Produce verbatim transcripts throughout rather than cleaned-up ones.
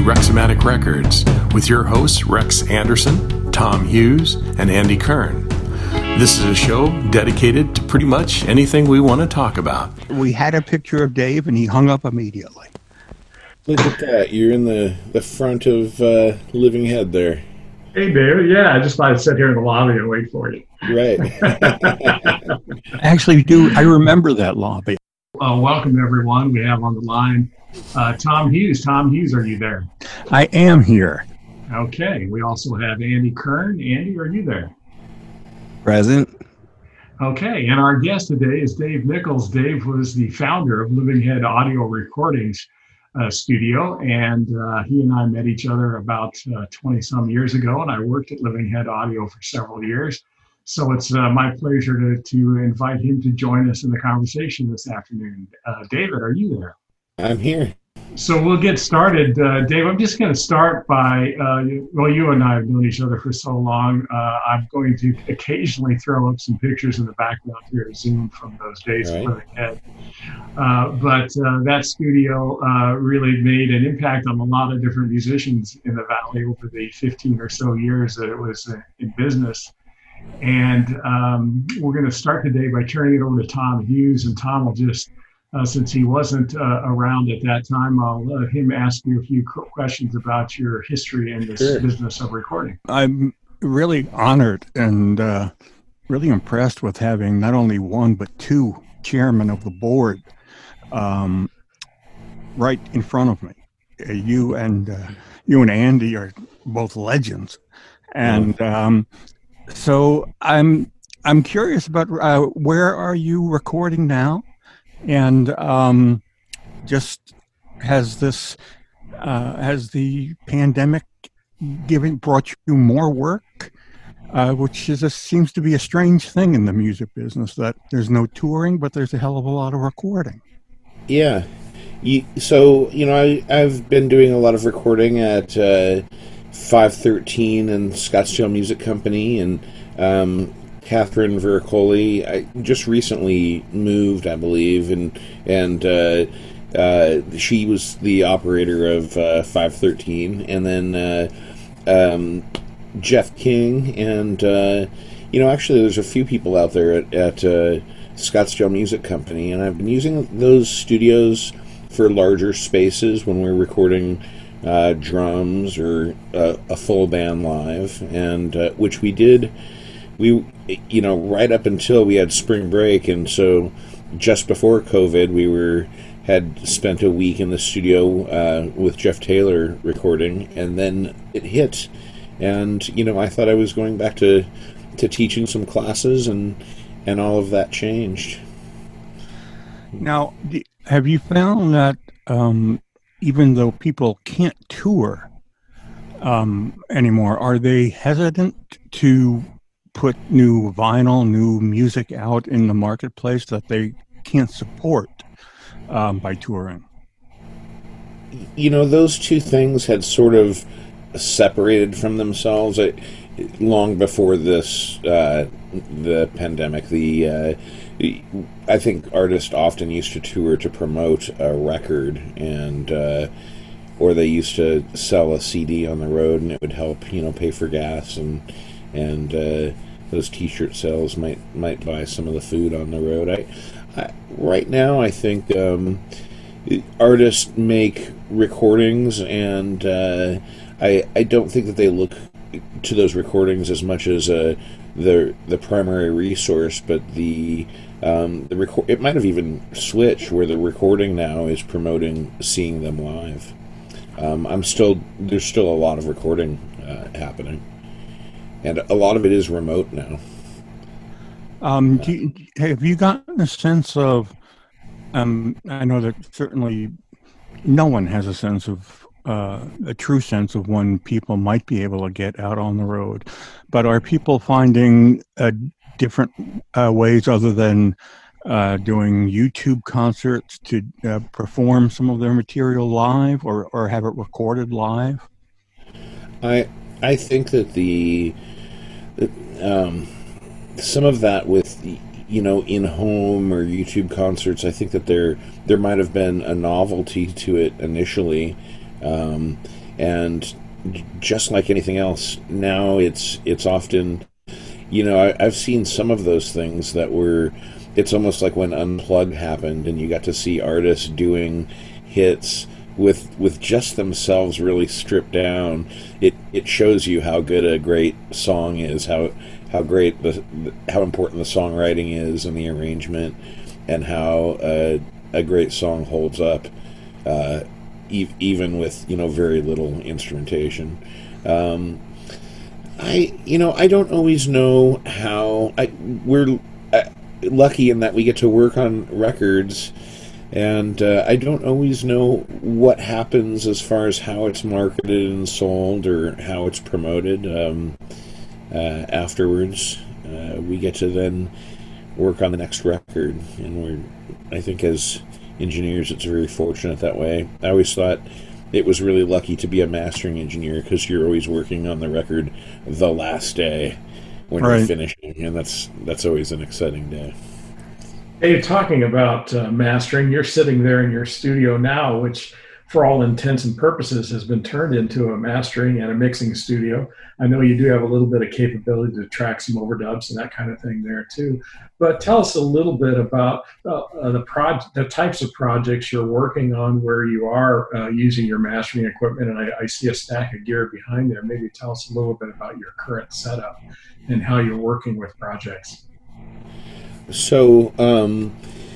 Rexomatic Records with your hosts Rex Anderson, Tom Hughes, and Andy Kern. This is a show dedicated to pretty much anything we want to talk about. We had a picture of Dave and he hung up immediately. Look at that. You're in the, the front of uh, Living Head there. Hey, David. Yeah, I just thought I'd sit here in the lobby and wait for you. Right. Actually, do I remember that lobby? Uh, welcome, everyone. We have on the line uh, Tom Hughes. Tom Hughes, are you there? I am here. Okay. We also have Andy Kern. Andy, are you there? Present. Okay. And our guest today is Dave Nichols. Dave was the founder of Living Head Audio Recordings uh, Studio, and uh, he and I met each other about uh, twenty some years ago, and I worked at Living Head Audio for several years. So it's uh, my pleasure to, to invite him to join us in the conversation this afternoon. Uh, David, are you there? I'm here. So we'll get started. Uh, Dave, I'm just going to start by, uh, well, you and I have known each other for so long. Uh, I'm going to occasionally throw up some pictures in the background here, Zoom from those days Right. of Living Head. Uh, but uh, that studio uh, really made an impact on a lot of different musicians in the Valley over the fifteen or so years that it was uh, in business. And um, we're going to start today by turning it over to Tom Hughes, and Tom will just, uh, since he wasn't uh, around at that time, I'll let him ask you a few questions about your history in this Sure. business of recording. I'm really honored and uh, really impressed with having not only one but two chairmen of the board um, right in front of me. Uh, you and uh, you and Andy are both legends, and um, so I'm I'm curious about uh, where are you recording now, and um, just has this uh, has the pandemic given brought you more work, uh, which is a, seems to be a strange thing in the music business, that there's no touring but there's a hell of a lot of recording. Yeah. You, so, you know, I, I've been doing a lot of recording at uh, five thirteen and Scottsdale Music Company, and um, Catherine Vericoli I just recently moved, I believe, and and uh, uh, she was the operator of uh, five thirteen, and then uh, um, Jeff King, and uh, you know, actually, there's a few people out there at, at uh, Scottsdale Music Company, and I've been using those studios for larger spaces when we're recording uh, drums or uh, a full band live, and uh, which we did. We, you know, right up until we had spring break, and so just before COVID, we were had spent a week in the studio uh, with Jeff Taylor recording, and then it hit, and you know, I thought I was going back to to teaching some classes, and and all of that changed. Now, d- have you found that um, even though people can't tour um, anymore, are they hesitant to put new vinyl, new music out in the marketplace that they can't support um, by touring? You know, those two things had sort of separated from themselves I, long before this, uh, the pandemic. The uh, I think artists often used to tour to promote a record, and uh, or they used to sell a C D on the road, and it would help, you know, pay for gas, and and uh, those T-shirt sales might might buy some of the food on the road. I, I right now, I think um, artists make recordings, and uh, I I don't think that they look to those recordings as much as uh, the the primary resource, but the um, the record. It might have even switched where the recording now is promoting seeing them live. Um, I'm still there's still a lot of recording uh, happening, and a lot of it is remote now. Um, do you, have you gotten a sense of? Um, I know that certainly no one has a sense of. Uh, a true sense of when people might be able to get out on the road, but are people finding uh, different uh, ways other than uh, doing YouTube concerts to uh, perform some of their material live, or, or have it recorded live? I I think that the um, some of that with you know in home or YouTube concerts, I think that there there might have been a novelty to it initially. Um, and just like anything else, now it's it's often, you know, I, I've seen some of those things that were, it's almost like when Unplugged happened and you got to see artists doing hits with with just themselves really stripped down. It it shows you how good a great song is, how how great the how important the songwriting is and the arrangement, and how uh, a great song holds up, uh, e- even with, you know, very little instrumentation. Um, I you know I don't always know how I we're uh, lucky in that we get to work on records. And uh, I don't always know what happens as far as how it's marketed and sold or how it's promoted um, uh, afterwards. Uh, we get to then work on the next record, and we're, I think as engineers, it's very fortunate that way. I always thought it was really lucky to be a mastering engineer because you're always working on the record the last day when right. you're finishing, and that's that's always an exciting day. Hey, you're talking about uh, mastering. You're sitting there in your studio now, which for all intents and purposes has been turned into a mastering and a mixing studio. I know you do have a little bit of capability to track some overdubs and that kind of thing there too. But tell us a little bit about uh, uh, the pro- the types of projects you're working on where you are uh, using your mastering equipment. And I, I see a stack of gear behind there. Maybe tell us a little bit about your current setup and how you're working with projects. So, um,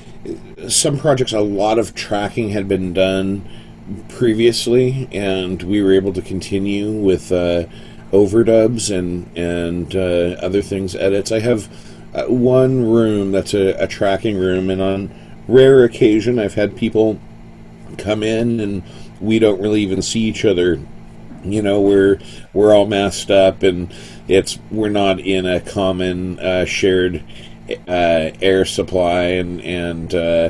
some projects, a lot of tracking had been done previously, and we were able to continue with uh, overdubs and and uh, other things, edits. I have uh, one room that's a, a tracking room, and on rare occasion, I've had people come in, and we don't really even see each other. You know, we're we're all masked up, and it's we're not in a common uh, shared Uh, air supply, and and uh,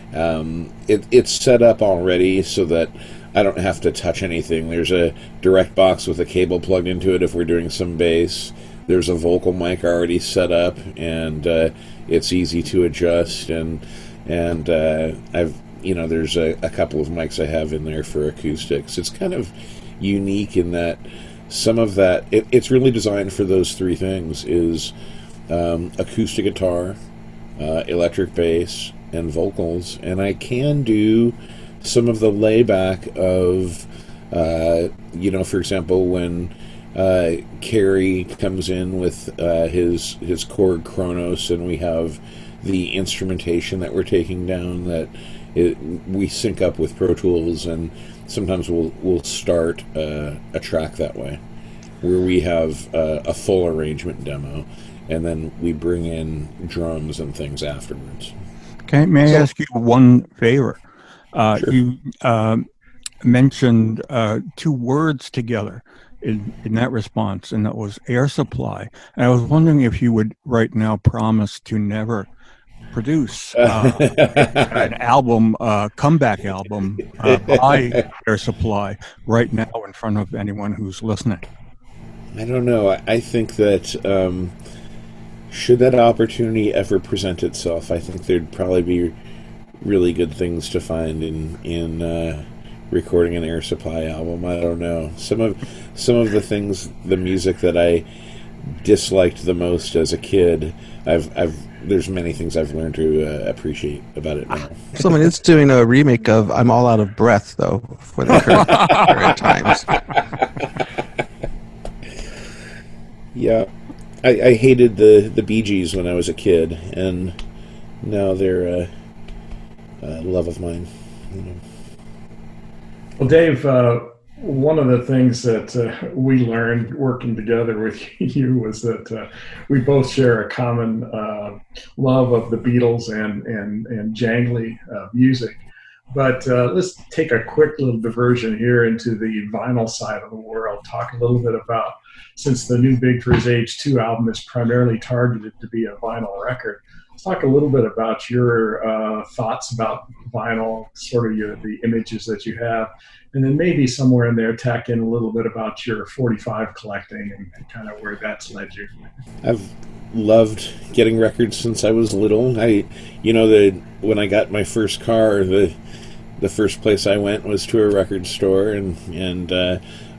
um, it, it's set up already so that I don't have to touch anything. There's a direct box with a cable plugged into it if we're doing some bass. There's a vocal mic already set up, and uh, it's easy to adjust. And and uh, I've you know there's a, a couple of mics I have in there for acoustics. It's kind of unique in that some of that it, it's really designed for those three things: is Um, acoustic guitar, uh, electric bass, and vocals. And I can do some of the layback of, uh, you know, for example, when uh, Kerry comes in with uh, his his Korg Kronos, and we have the instrumentation that we're taking down, that it, we sync up with Pro Tools, and sometimes we'll we'll start uh, a track that way, where we have uh, a full arrangement demo, and then we bring in drums and things afterwards. Okay, may I ask you one favor? Uh, sure. You uh, mentioned uh, two words together in, in that response, and that was air supply. And I was wondering if you would right now promise to never produce uh, an album, uh, comeback album uh, by Air Supply right now in front of anyone who's listening. I don't know. I, I think that um, should that opportunity ever present itself, I think there'd probably be really good things to find in in uh, recording an Air Supply album. I don't know. Some of some of the things, the music that I disliked the most as a kid, I've I've there's many things I've learned to uh, appreciate about it now. Someone is doing a remake of "I'm All Out of Breath," though, for the current, current times. Yeah, I, I hated the, the Bee Gees when I was a kid, and now they're a, a love of mine. You know. Well, Dave, uh, one of the things that uh, we learned working together with you was that uh, we both share a common uh, love of the Beatles and and and jangly uh, music. But uh, let's take a quick little diversion here into the vinyl side of the world. Talk a little bit about, since the new Big for His Age two album is primarily targeted to be a vinyl record, let's talk a little bit about your uh, thoughts about vinyl, sort of your, the images that you have, and then maybe somewhere in there tack in a little bit about your forty-five collecting and, and kind of where that's led you. I've loved getting records since I was little. I, you know, the when I got my first car, the the first place I went was to a record store, and and uh,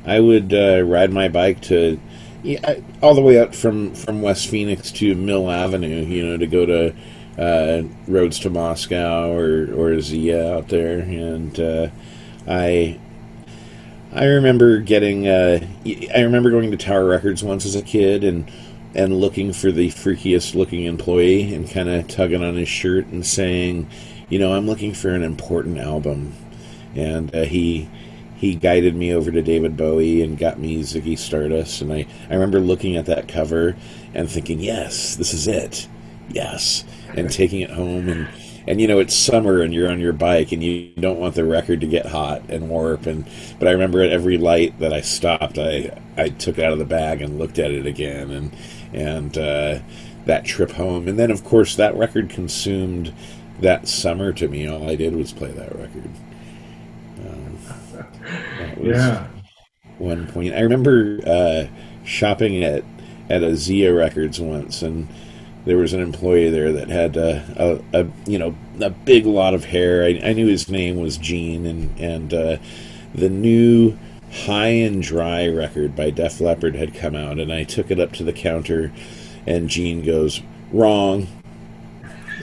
I would uh, ride my bike to yeah, all the way up from, from West Phoenix to Mill Avenue, you know, to go to uh, Roads to Moscow or, or Zia out there. And uh, I I remember getting, uh, I remember going to Tower Records once as a kid and and looking for the freakiest looking employee and kind of tugging on his shirt and saying, you know, I'm looking for an important album. And uh, he he guided me over to David Bowie and got me Ziggy Stardust. And I, I remember looking at that cover and thinking, yes, this is it. Yes. And taking it home. And, and you know, it's summer and you're on your bike and you don't want the record to get hot and warp. And But I remember at every light that I stopped, I, I took it out of the bag and looked at it again. And, and uh, that trip home. And then, of course, that record consumed that summer to me. All I did was play that record. Um, that was yeah. one point. I remember uh, shopping at at a Zia Records once, and there was an employee there that had a, a, a you know a big lot of hair. I, I knew his name was Gene, and and uh, the new High and Dry record by Def Leppard had come out, and I took it up to the counter, and Gene goes, "Wrong." and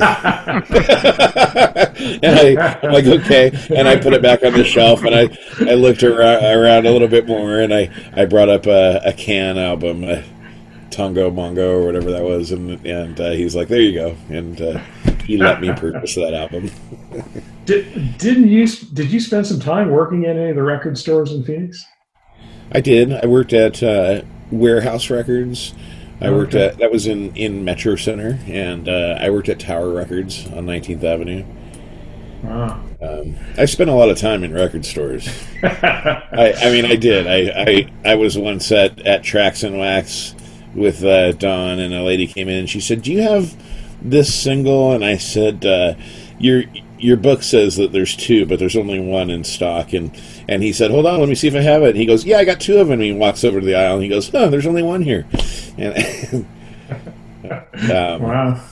I, I'm like, okay, and I put it back on the shelf, and I, I looked around, around a little bit more, and I, I brought up a, a Can album, a Tongo Mongo or whatever that was, and and uh, he's like, there you go, and uh, he let me purchase that album. Did didn't you did you spend some time working in any of the record stores in Phoenix? I did. I worked at uh, Warehouse Records. I worked Okay. at, that was in, in Metro Center, and uh, I worked at Tower Records on nineteenth Avenue. Wow. Um, I spent a lot of time in record stores. I, I mean, I did. I, I, I was once at, at Tracks and Wax with uh, Dawn, and a lady came in, and she said, do you have this single? And I said, uh, your your book says that there's two, but there's only one in stock. And, and he said, hold on, let me see if I have it. And he goes, yeah, I got two of them. And he walks over to the aisle, and he goes, no, there's only one here. And um, Wow.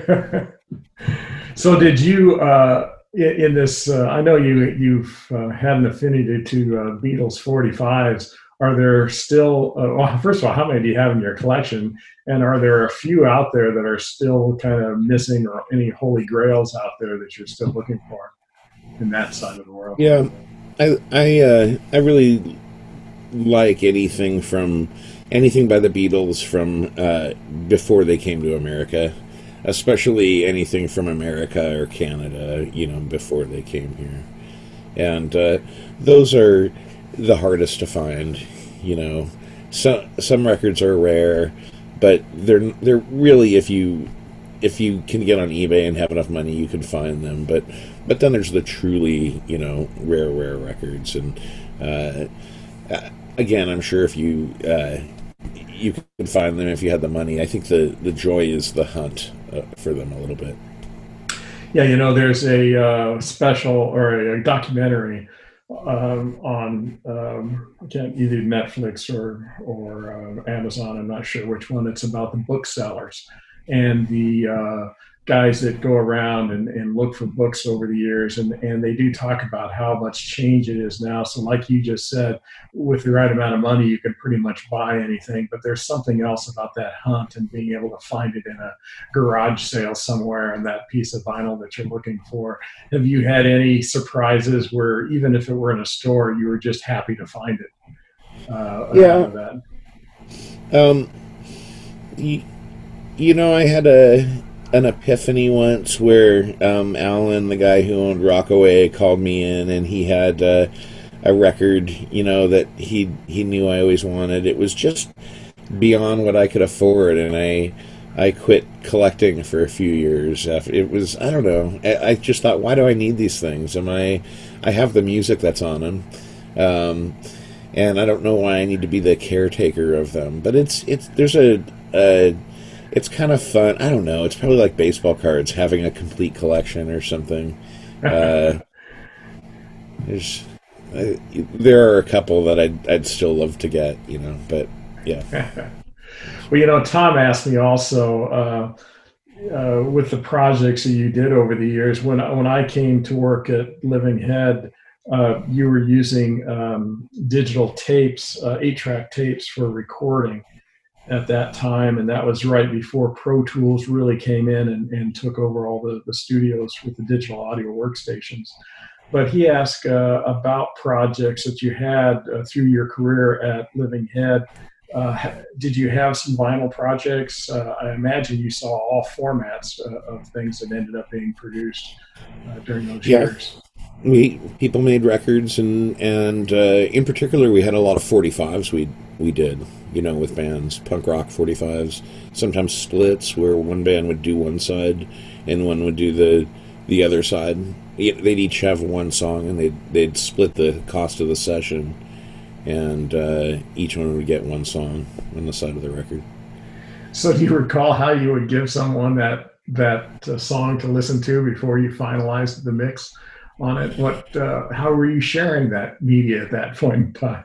So did you, uh, in, in this, uh, I know you, you've uh, had an affinity to uh, Beatles forty-fives. Are there still, uh, well, first of all, how many do you have in your collection? And are there a few out there that are still kind of missing, or any holy grails out there that you're still looking for in that side of the world? Yeah, I I uh, I really like anything from anything by the Beatles from uh, before they came to America, especially anything from America or Canada, you know, before they came here, and uh, those are the hardest to find. You know, some some records are rare, but they're they're really, if you if you can get on eBay and have enough money, you can find them. But but then there's the truly, you know, rare rare records, and uh, again, I'm sure if you uh, you can find them if you had the money. I think the the joy is the hunt uh, for them a little bit. Yeah, you know, there's a uh, special or a documentary um, on um, I can't either Netflix or or uh, Amazon. I'm not sure which one. It's about the booksellers and the uh, guys that go around and, and look for books over the years, and and they do talk about how much change it is now. So, like you just said, with the right amount of money, you can pretty much buy anything. But there's something else about that hunt and being able to find it in a garage sale somewhere and that piece of vinyl that you're looking for. Have you had any surprises where, even if it were in a store, you were just happy to find it? Uh, Yeah. That? Um, you, you know, I had a an epiphany once where um, Alan, the guy who owned Rockaway, called me in, and he had uh, a record, you know, that he he knew I always wanted. It was just beyond what I could afford, and I I quit collecting for a few years. After it was, I don't know. I, I just thought, why do I need these things? Am I? I have the music that's on them. Um, and I don't know why I need to be the caretaker of them. But it's it's there's a, a it's kind of fun. I don't know. It's probably like baseball cards, having a complete collection or something. Uh, there's uh, there are a couple that I'd I'd still love to get, you know. But yeah. Well, you know, Tom asked me also uh, uh, with the projects that you did over the years. When when I came to work at Living Head, uh, you were using um, digital tapes, uh, eight-track tapes for recording at that time, and that was right before Pro Tools really came in and, and took over all the, the studios with the digital audio workstations. But he asked uh, about projects that you had uh, through your career at Living Head. Uh, did you have some vinyl projects? Uh, I imagine you saw all formats uh, of things that ended up being produced uh, during those yeah. years. We people made records, and and uh, in particular, we had a lot of forty-fives. We we did, you know, with bands, punk rock forty-fives. Sometimes splits, where one band would do one side and one would do the the other side. They'd each have one song, and they'd they'd split the cost of the session, and uh, each one would get one song on the side of the record. So, do you recall how you would give someone that that uh, song to listen to before you finalized the mix on it? What, uh, how were you sharing that media at that point in time?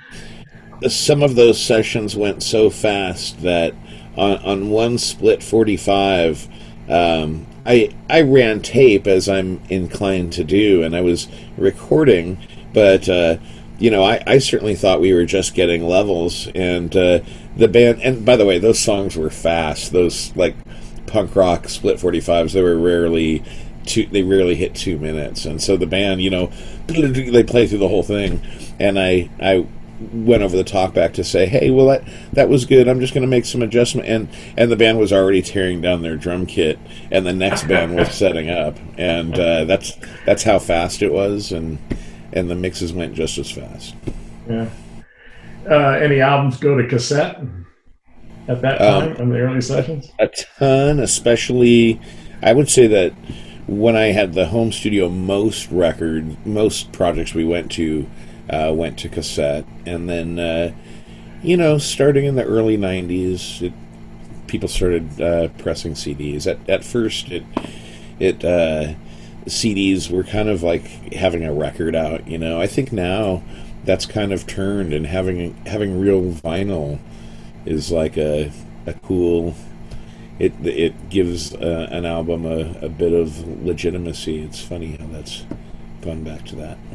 Some of those sessions went so fast that on, on one split forty-five, um, I I ran tape, as I'm inclined to do, and I was recording, but uh, you know, I, I certainly thought we were just getting levels, and uh, the band. And by the way, those songs were fast. Those like punk rock split forty-fives, they were rarely. Two, they rarely hit two minutes, and so the band, you know, they play through the whole thing, and I, I went over the talkback to say, hey, well, that that was good. I'm just going to make some adjustment, and and the band was already tearing down their drum kit, and the next band was setting up, and uh, that's that's how fast it was, and and the mixes went just as fast. Yeah. Uh, any albums go to cassette at that time um, in the early sessions? A ton, especially, I would say that. When I had the home studio, most record, most projects we went to uh, went to cassette, and then uh, you know, starting in the early nineties, it, people started uh, pressing C Ds. At at first, it it uh, C Ds were kind of like having a record out. You know, I think now that's kind of turned, and having having real vinyl is like a a cool. It it gives uh, an album a, a bit of legitimacy. It's funny how that's gone back to that.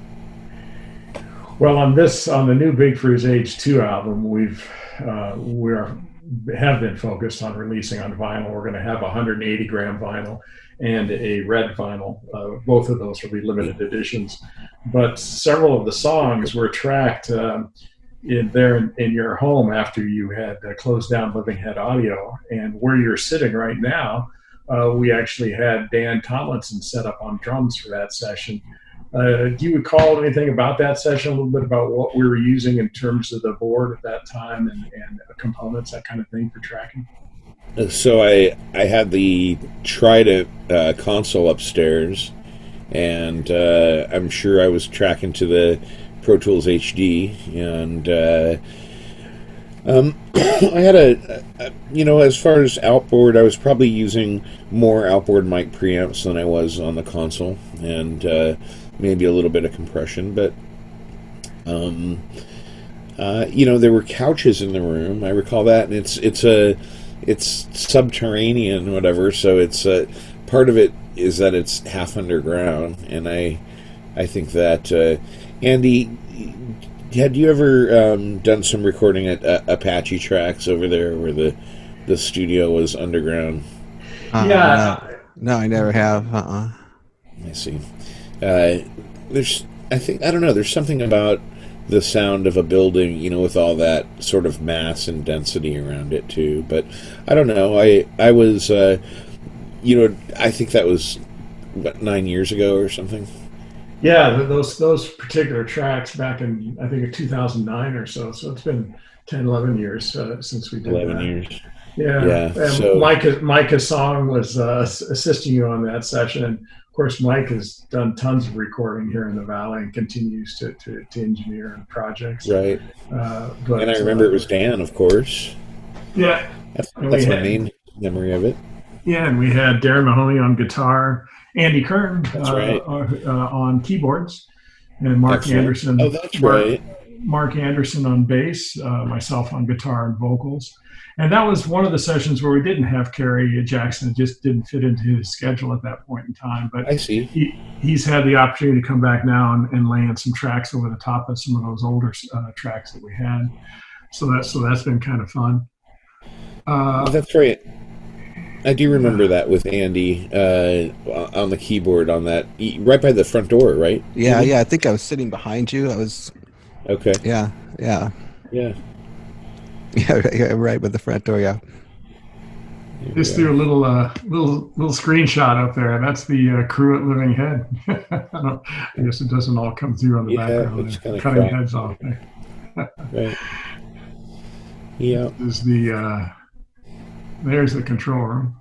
Well, on this, on the new Big Fru's Age two album, we've uh, we're have been focused on releasing on vinyl. We're going to have a one hundred eighty gram vinyl and a red vinyl. Uh, both of those will be limited editions. But several of the songs were tracked. Um, in there in, in your home after you had uh, closed down Living Head Audio, and where you're sitting right now, uh, we actually had Dan Tomlinson set up on drums for that session. Uh, do you recall anything about that session, a little bit about what we were using in terms of the board at that time and, and components, that kind of thing for tracking? So I I had the Trident uh, console upstairs, and uh, I'm sure I was tracking to the Pro Tools H D, and uh, um, I had a, a, you know, as far as outboard, I was probably using more outboard mic preamps than I was on the console, and uh, maybe a little bit of compression, but um, uh, you know, there were couches in the room. I recall that, and it's it's a it's subterranean, whatever. So it's uh, part of it is that it's half underground, and I I think that. Uh, Andy, had you ever um, done some recording at uh, Apache Tracks over there, where the the studio was underground? Uh, yeah. No, no, I never have. Uh-uh. I see. Uh, there's, I think, I don't know. There's something about the sound of a building, you know, with all that sort of mass and density around it too. But I don't know. I I was, uh, you know, I think that was what, nine years ago or something. Yeah, those those particular tracks back in, I think, in two thousand nine or so. So it's been ten, eleven years uh, since we did eleven that. years. Yeah. Yeah. And So, Mike, Mike Song was uh, assisting you on that session. And of course, Mike has done tons of recording here in the Valley and continues to, to, to engineer and projects. right. Uh, but, And I remember uh, it was Dan, of course. Yeah. That's, And that's we my had- main memory of it. Yeah, and we had Darren Mahoney on guitar, Andy Kern That's uh, right. uh, uh, on keyboards, and Mark That's right. Anderson. Oh, that's Mark, right. Mark Anderson on bass, uh, myself on guitar and vocals. And that was one of the sessions where we didn't have Kerry Jackson. It just didn't fit into his schedule at that point in time. But I see. He, he's had the opportunity to come back now and, and lay in some tracks over the top of some of those older uh, tracks that we had. So that's, so that's been kind of fun. Uh, that's great. I do remember that with Andy uh, on the keyboard on that, right by the front door, right? Yeah, Andy? yeah. I think I was sitting behind you. I was. Okay. Yeah, yeah. Yeah. Yeah, yeah, right by the front door, yeah. Just threw a little uh, little little screenshot up there. That's the uh, crew at Living Head. I, don't, I guess it doesn't all come through on the yeah, background. It's kind of cutting crap. heads off there. Right. Yeah. This is the uh, there's the control room.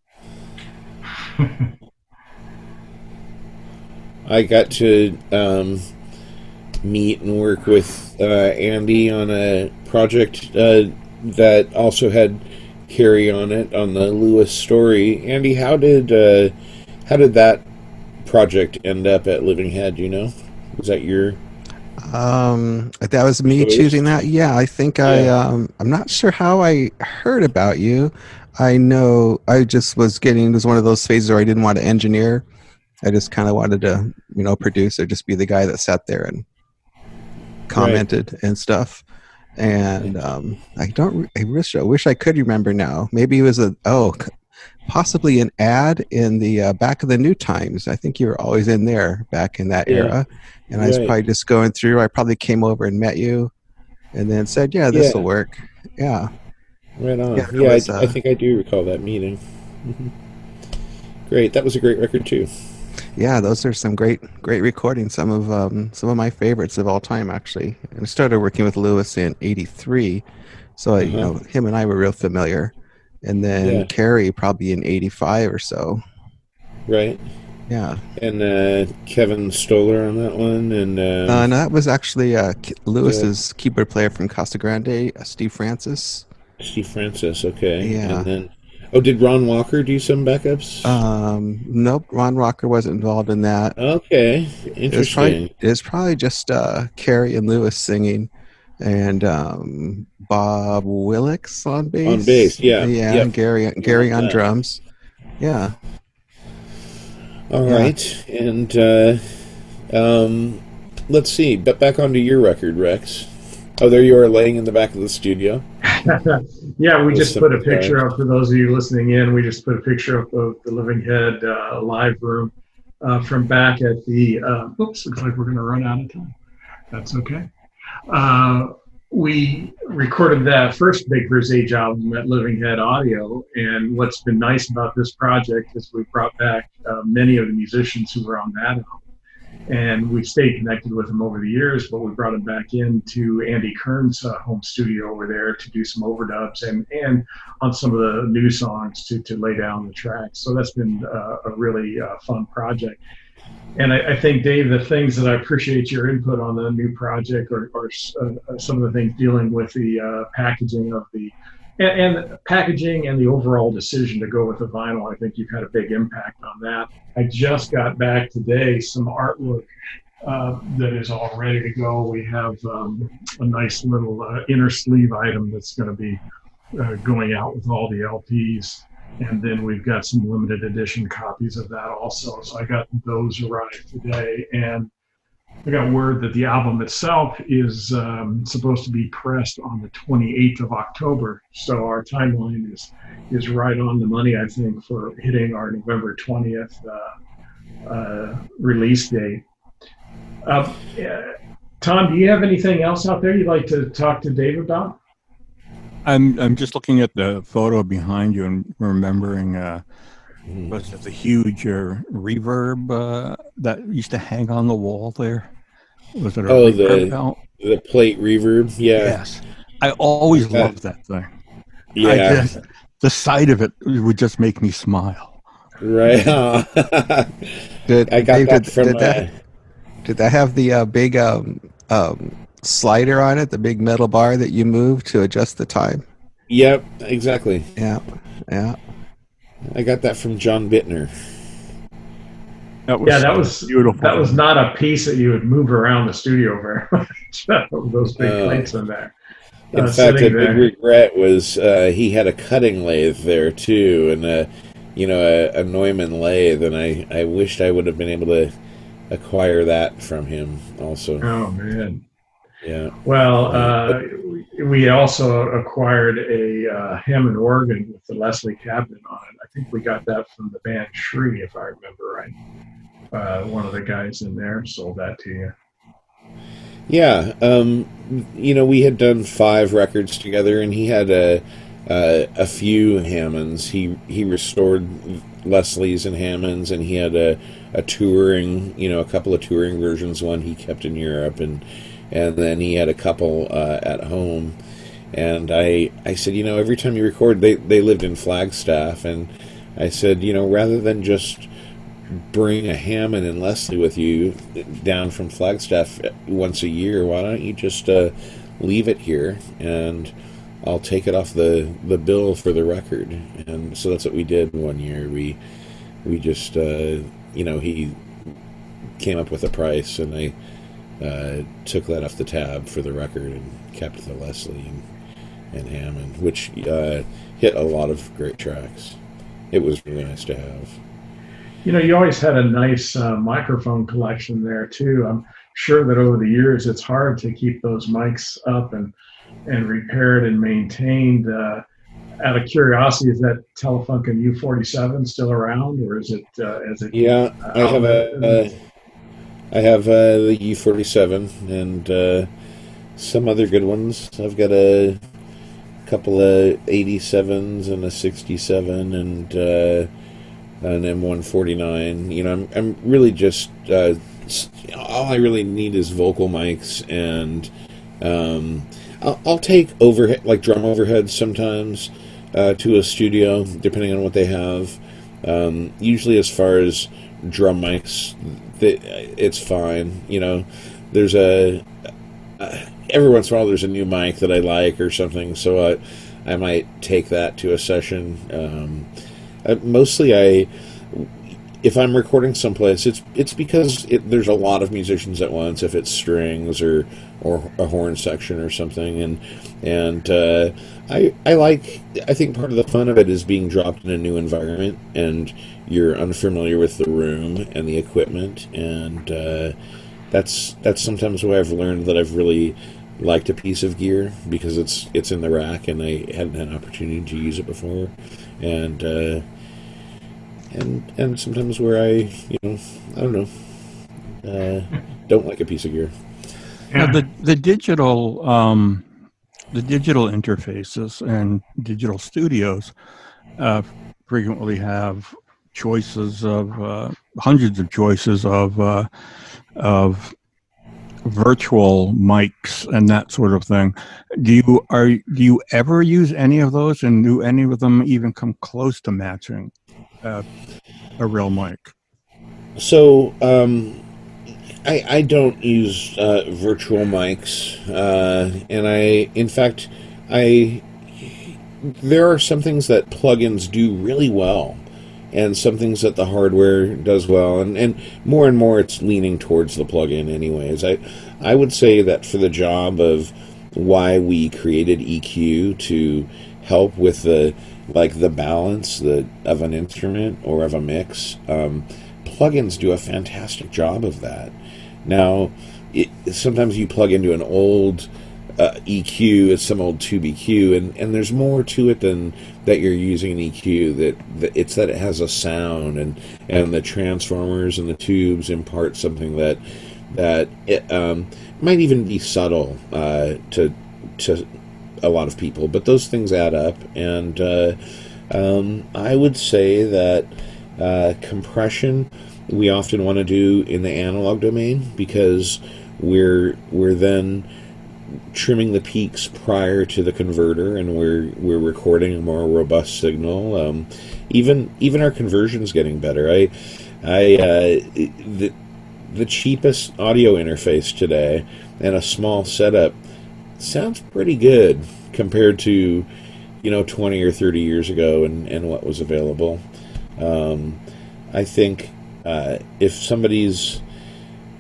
I got to um, meet and work with uh, Andy on a project uh, that also had Kerry on it, on the Lewis story. Andy, how did uh, how did that project end up at Living Head? Do you know? Was that your? Um, that was me choice? choosing that. Yeah, I think Yeah. I. Um, I'm not sure how I heard about you. I know I just was getting. It was one of those phases where I didn't want to engineer. I just kind of wanted to, you know, produce or just be the guy that sat there and commented and stuff. And um, I don't. I wish. I wish I could remember now. Maybe it was a. Oh, possibly an ad in the uh, back of the New Times. I think you were always in there back in that Yeah. era. And I was Right. probably just going through. I probably came over and met you, and then said, "Yeah, this Yeah. will work." Yeah. Right on. Yeah, Yeah, it was, I, uh, I think I do recall that meeting. Mhm. Great. That was a great record too. Yeah, those are some great, great recordings. Some of um, some of my favorites of all time, actually. And I started working with Lewis in eighty-three, so I, you Uh-huh. know, him and I were real familiar. And then Yeah. Kerry probably in eighty-five or so. Right. Yeah. And uh, Kevin Stoller on that one, and um, Uh, no, that was actually uh, K- Lewis's keyboard player from Casa Grande, uh, Steve Francis. Steve Francis. Okay. Yeah. And then, oh, did Ron Walker do some backups? Um, nope, Ron Walker wasn't involved in that. okay. It was probably, Interesting. it was probably just uh, Kerry and Lewis singing, and um, Bob Willix on bass. On bass, yeah, yeah, yeah. and Gary, Gary on that. drums. Yeah, All Yeah. right. And uh, um, let's see. But back onto your record, Rex. Oh, there you are, laying in the back of the studio. Yeah, we With just some put a guitar. picture up for those of you listening in. We just put a picture up of the Living Head uh, live room uh, from back at the. Uh, oops, looks like we're going to run out of time. That's okay. Uh, we recorded that first Big Bruce Age album at Living Head Audio, and what's been nice about this project is we brought back uh, many of the musicians who were on that album. And we've stayed connected with him over the years, but we brought him back into Andy Kern's uh, home studio over there to do some overdubs and, and on some of the new songs to, to lay down the tracks. So that's been uh, a really uh, fun project. And I, I think, Dave, the things that I appreciate your input on the new project are, are uh, some of the things dealing with the uh, packaging of the and, and packaging and the overall decision to go with the vinyl. I think you've had a big impact on that. I just got back today some artwork uh, that is all ready to go. We have um, a nice little uh, inner sleeve item that's going to be uh, going out with all the L Ps. And then we've got some limited edition copies of that also. So I got those arrived today. And I got word that the album itself is um, supposed to be pressed on the twenty-eighth of October. So our timeline is is right on the money, I think, for hitting our November twentieth uh, uh, release date. Uh, uh, Tom, do you have anything else out there you'd like to talk to Dave about? I'm I'm just looking at the photo behind you and remembering uh, was it the huge uh, reverb uh, that used to hang on the wall there? Was it a Oh, reverb the- out? The plate reverb. Yeah. Yes, I always Yeah. loved that thing. I Yeah. just, the sight of it would just make me smile. Right. did I got Dave, that did, from. did that uh, did that have the uh, big um, um, slider on it, the big metal bar that you move to adjust the time? Yep. Exactly. Yeah, yeah. I got that from John Bittner. That was Yeah, that was beautiful. That was not a piece that you would move around the studio very much. those big Uh, plates in there. In uh, fact, a sitting big there. regret was uh, he had a cutting lathe there too, and a, you know, a, a Neumann lathe, and I, I wished I would have been able to acquire that from him also. Oh man. Yeah. Well, Uh, uh, we- we also acquired a uh, Hammond organ with the Leslie cabinet on it. I think we got that from the band Shri, if I remember right. Uh, one of the guys in there sold that to you. Yeah, um, you know, we had done five records together, and he had a a, a few Hammonds. He he restored Leslie's and Hammonds, and he had a, a touring, you know, a couple of touring versions. One he kept in Europe, and and then he had a couple uh, at home. And I I said, you know, every time you record, they they lived in Flagstaff, and I said, you know, rather than just bring a Hammond and Leslie with you down from Flagstaff once a year, why don't you just uh, leave it here, and I'll take it off the, the bill for the record. And so that's what we did one year. We we just, uh, you know, he came up with a price, and I uh, took that off the tab for the record and kept the Leslie and, and Hammond, which uh, hit a lot of great tracks. It was really nice to have. You know, you always had a nice uh, microphone collection there too. I'm sure that over the years, it's hard to keep those mics up and and repaired and maintained. Uh, out of curiosity, is that Telefunken U forty-seven still around, or is it? Uh, is it? Yeah, I have a. Uh, I have uh, the U forty-seven and uh, some other good ones. I've got a couple of eighty-sevens and a sixty-seven and. Uh, an M one forty-nine. You know, I'm I'm really just uh, all I really need is vocal mics, and um, I'll, I'll take overhead, like drum overheads sometimes uh, to a studio, depending on what they have. Um, usually, as far as drum mics, they, it's fine. You know, there's a uh, every once in a while there's a new mic that I like or something, so I I might take that to a session. Um, Uh, mostly, I if I'm recording someplace, it's it's because it, there's a lot of musicians at once. If it's strings or or a horn section or something, and and uh, I I like I think part of the fun of it is being dropped in a new environment, and you're unfamiliar with the room and the equipment, and uh, that's that's sometimes why I've learned that I've really liked a piece of gear, because it's it's in the rack and I hadn't had an opportunity to use it before, and. Uh, And and sometimes where I, you know, I don't know, uh, don't like a piece of gear. Now, the the digital um, the digital interfaces and digital studios uh, frequently have choices of uh, hundreds of choices of uh, of virtual mics and that sort of thing. Do you are do you ever use any of those, and do any of them even come close to matching Uh, a real mic? So, um, I, I don't use uh, virtual mics, uh, and I, in fact, I there are some things that plugins do really well, and some things that the hardware does well, and, and more and more it's leaning towards the plugin anyways. I, I would say that for the job of why we created E Q to help with the like the balance the, of an instrument or of a mix, um, plugins do a fantastic job of that. Now, it, sometimes you plug into an old uh, E Q, it's some old tube E Q, and, and there's more to it than that you're using an E Q. That, that it's that it has a sound, and, and the transformers and the tubes impart something that that it um, might even be subtle uh, to to. a lot of people, but those things add up, and uh, um, I would say that uh, compression we often want to do in the analog domain, because we're we're then trimming the peaks prior to the converter, and we're we're recording a more robust signal. Um, even even our conversion's getting better. I I uh, the the cheapest audio interface today and a small setup sounds pretty good compared to, you know, twenty or thirty years ago and, and what was available. Um, I think uh, if somebody's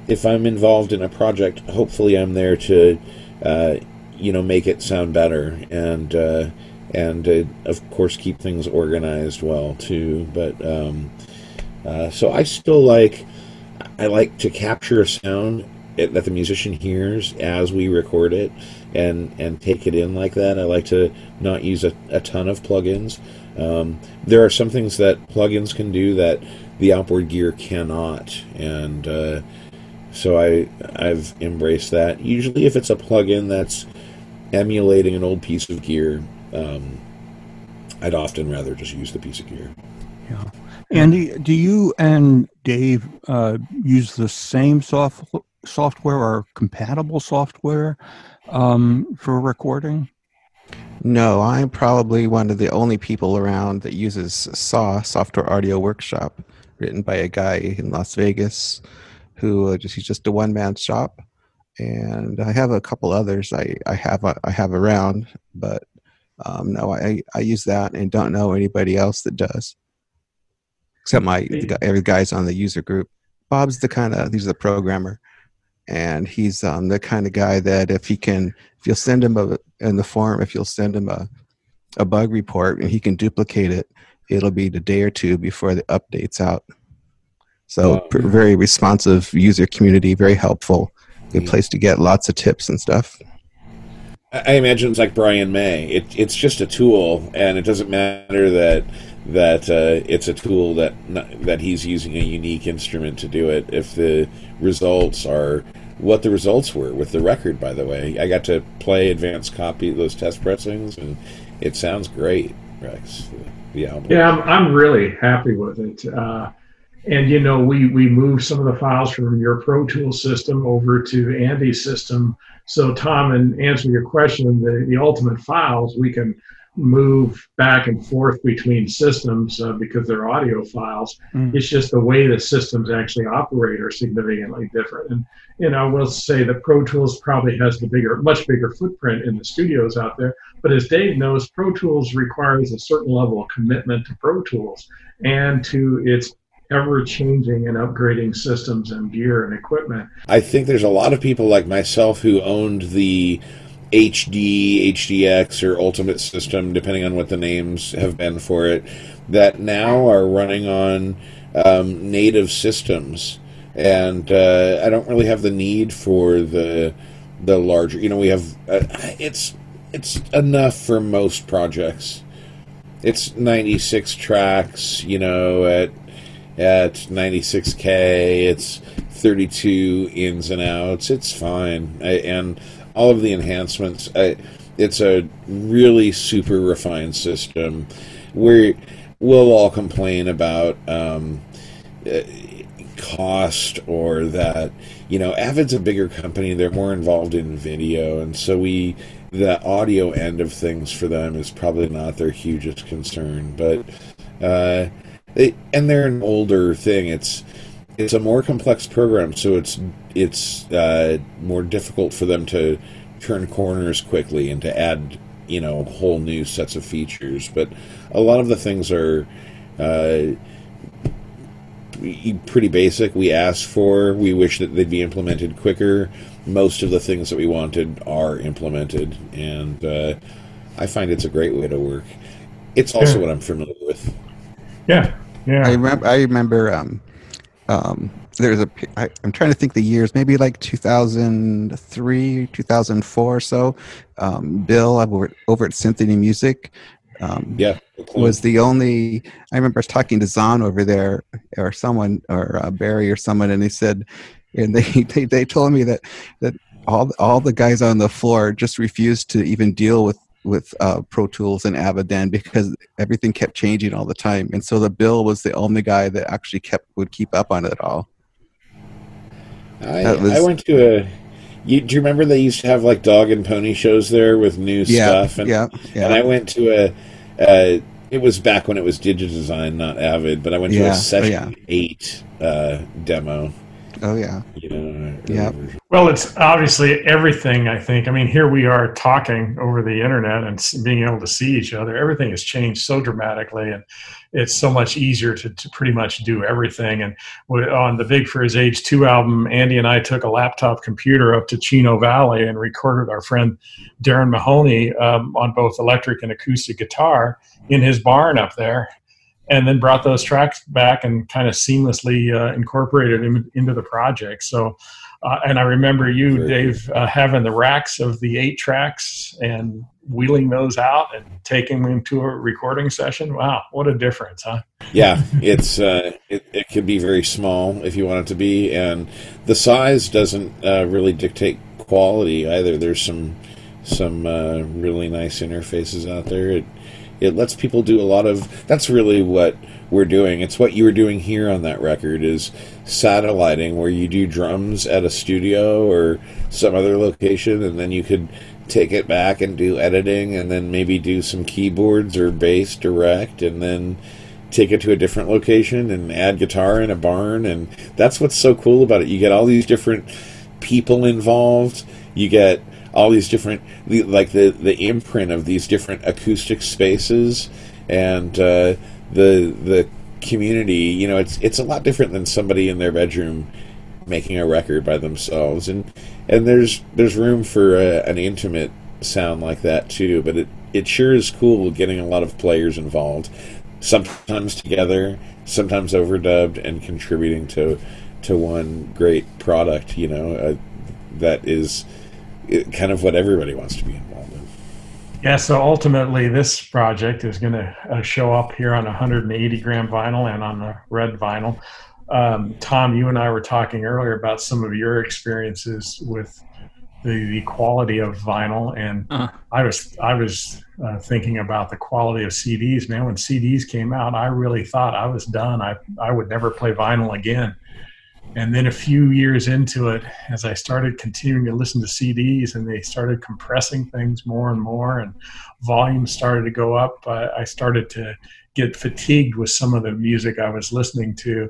if I'm involved in a project, hopefully I'm there to, uh, you know, make it sound better, and uh, and uh, of course keep things organized well too. But um, uh, so I still like I like to capture a sound that the musician hears as we record it, and and take it in like that. I like to not use a, a ton of plugins. Um, there are some things that plugins can do that the outboard gear cannot, and uh, so I I've embraced that. Usually, if it's a plugin that's emulating an old piece of gear, um, I'd often rather just use the piece of gear. Yeah. Andy, do you and Dave uh, use the same soft, software or compatible software um, for recording? No, I'm probably one of the only people around that uses S A W, Software Audio Workshop, written by a guy in Las Vegas who uh, just he's just a one-man shop. And I have a couple others I, I have I have around, but um, no, I, I use that and don't know anybody else that does. Except my the guy, every guy's on the user group. Bob's the kind of he's the programmer, and he's um, the kind of guy that if he can, if you'll send him a in the forum, if you'll send him a a bug report and he can duplicate it, it'll be the day or two before the update's out. So Wow. pr- very responsive user community, very helpful, good place to get lots of tips and stuff. I imagine it's like Brian May. It, it's just a tool, and it doesn't matter that that uh, it's a tool that not, that he's using a unique instrument to do it. If the results are what the results were with the record, by the way, I got to play advanced copy of those test pressings, and it sounds great, Rex. The album. Yeah, I'm, I'm really happy with it. Uh, and you know, we we moved some of the files from your Pro Tools system over to Andy's system. So, Tom, and answer your question, the, the ultimate files we can move back and forth between systems uh, because they're audio files. Mm. It's just the way the systems actually operate are significantly different. And, you know, I will say that Pro Tools probably has the bigger, much bigger footprint in the studios out there. But as Dave knows, Pro Tools requires a certain level of commitment to Pro Tools and to its ever-changing and upgrading systems and gear and equipment. I think there's a lot of people like myself who owned the H D, H D X, or Ultimate system, depending on what the names have been for it, that now are running on um, native systems. And uh, I don't really have the need for the the larger, you know, we have, uh, it's it's enough for most projects. It's ninety-six tracks, you know, at at ninety-six K, it's thirty-two ins and outs, it's fine. I, and all of the enhancements, I, it's a really super refined system. We're, we'll all complain about um, uh, cost, or that, you know, Avid's a bigger company, they're more involved in video, and so we, the audio end of things for them is probably not their hugest concern, but uh, They, and they're an older thing. It's it's a more complex program, so it's it's uh, more difficult for them to turn corners quickly and to add, you know, whole new sets of features. But a lot of the things are uh, pretty basic. We asked for. We wish that they'd be implemented quicker. Most of the things that we wanted are implemented, and uh, I find it's a great way to work. It's also yeah. what I'm familiar with. Yeah. Yeah. I remember. I remember. Um, um, there's a. I, I'm trying to think the years. Maybe like two thousand three, two thousand four or so. Um, Bill over over at Symphony Music. Um, yeah. Was the only. I remember I was talking to Zahn over there, or someone, or uh, Barry, or someone, and they said, and they, they they told me that that all all the guys on the floor just refused to even deal with. with uh, Pro Tools and Avid then, because everything kept changing all the time, and so the Bill was the only guy that actually kept would keep up on it all. I, was, I went to a. You, do you remember they used to have like dog and pony shows there with new yeah, stuff? And, yeah, yeah. And I went to a. Uh, it was back when it was Digidesign, not Avid, but I went to yeah, a Session yeah. eight uh, demo, Oh yeah. You know, Yeah. Well, it's obviously everything, I think. I mean, here we are talking over the internet and being able to see each other. Everything has changed so dramatically, and it's so much easier to, to pretty much do everything. And on the Big for His Age two album, Andy and I took a laptop computer up to Chino Valley and recorded our friend Darren Mahoney um, on both electric and acoustic guitar in his barn up there, and then brought those tracks back and kind of seamlessly uh, incorporated them into the project. So, uh, and I remember you, Very Dave, uh, having the racks of the eight tracks and wheeling those out and taking them to a recording session. Wow, what a difference, huh? Yeah, it's uh, it, it could be very small if you want it to be, and the size doesn't uh, really dictate quality either. There's some some uh, really nice interfaces out there. It, It lets people do a lot of, that's really what we're doing. It's what you were doing here on that record, is satelliting, where you do drums at a studio or some other location, and then you could take it back and do editing, and then maybe do some keyboards or bass direct, and then take it to a different location and add guitar in a barn. And that's what's so cool about it. You get all these different people involved. You get all these different, like the, the imprint of these different acoustic spaces, and uh, the the community. You know, it's it's a lot different than somebody in their bedroom making a record by themselves, and and there's there's room for a, an intimate sound like that too. But it it sure is cool getting a lot of players involved, sometimes together, sometimes overdubbed, and contributing to to one great product. You know, uh, that is It, kind of what everybody wants to be involved in. Yeah, so ultimately this project is going to uh, show up here on one hundred eighty gram vinyl and on the red vinyl. Um, Tom, you and I were talking earlier about some of your experiences with the, the quality of vinyl, and uh. I was I was uh, thinking about the quality of C Ds. Man, when C Ds came out, I really thought I was done. I I would never play vinyl again. And then a few years into it, as I started continuing to listen to C Ds and they started compressing things more and more and volume started to go up, I, I started to get fatigued with some of the music I was listening to.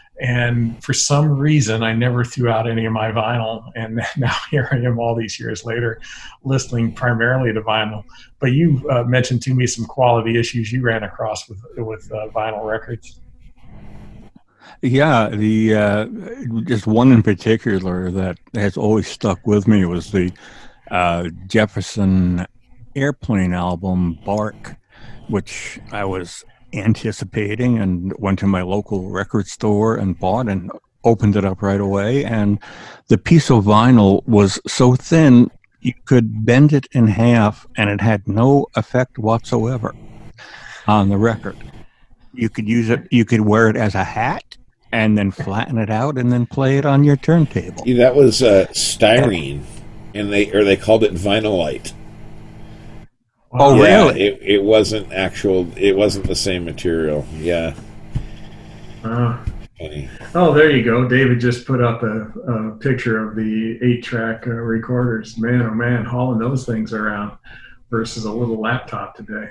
And for some reason, I never threw out any of my vinyl. And now here I am all these years later, listening primarily to vinyl. But you uh, mentioned to me some quality issues you ran across with, with uh, vinyl records. Yeah, the uh, just one in particular that has always stuck with me was the uh, Jefferson Airplane album, Bark, which I was anticipating and went to my local record store and bought and opened it up right away. And the piece of vinyl was so thin, you could bend it in half and it had no effect whatsoever on the record. You could use it, you could wear it as a hat and then flatten it out and then play it on your turntable. Yeah, that was uh, styrene, and they or they called it vinylite. Oh, yeah, really? It, it wasn't actual. It wasn't the same material. Yeah. Uh, Funny. Oh, there you go. David just put up a, a picture of the eight-track uh, recorders. Man, oh man, hauling those things around versus a little laptop today.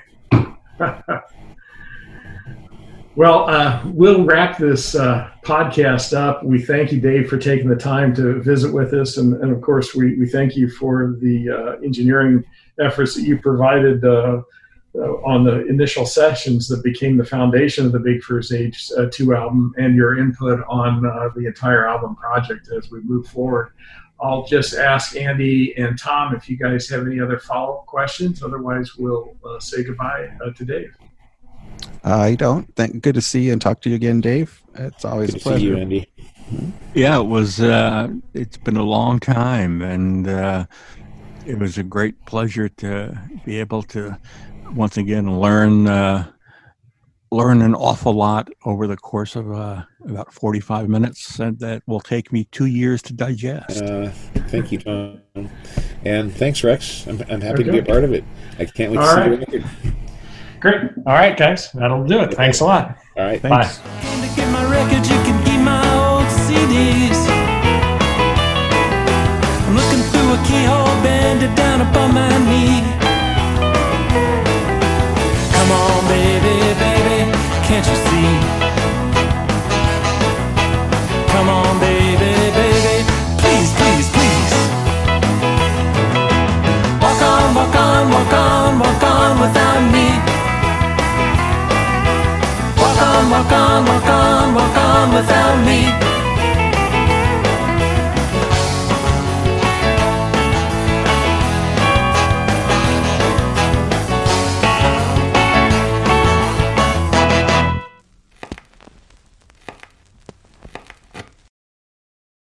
Well, uh, we'll wrap this uh, podcast up. We thank you, Dave, for taking the time to visit with us. And, and of course, we, we thank you for the uh, engineering efforts that you provided uh, uh, on the initial sessions that became the foundation of the Big for His Age uh, two album, and your input on uh, the entire album project as we move forward. I'll just ask Andy and Tom if you guys have any other follow-up questions. Otherwise, we'll uh, say goodbye uh, to Dave. I don't. Thank, good to see you and talk to you again, Dave. It's always Good a pleasure. to see you, Andy. Yeah, it was. Uh, it's been a long time, and uh, it was a great pleasure to be able to once again learn uh, learn an awful lot over the course of uh, about forty-five minutes, and that will take me two years to digest. Uh, thank you, Tom, and thanks, Rex. I'm, I'm happy Okay. to be a part of it. I can't wait to All see right. the record. Great. All right, guys. That'll do it. Thanks a lot. All right. Thanks. Bye. To get my records, you can get my old C Ds. I'm looking through a keyhole, bending down upon my knee. Come on, baby, baby, can't you see? Come on, baby, on, walk on, walk on without me.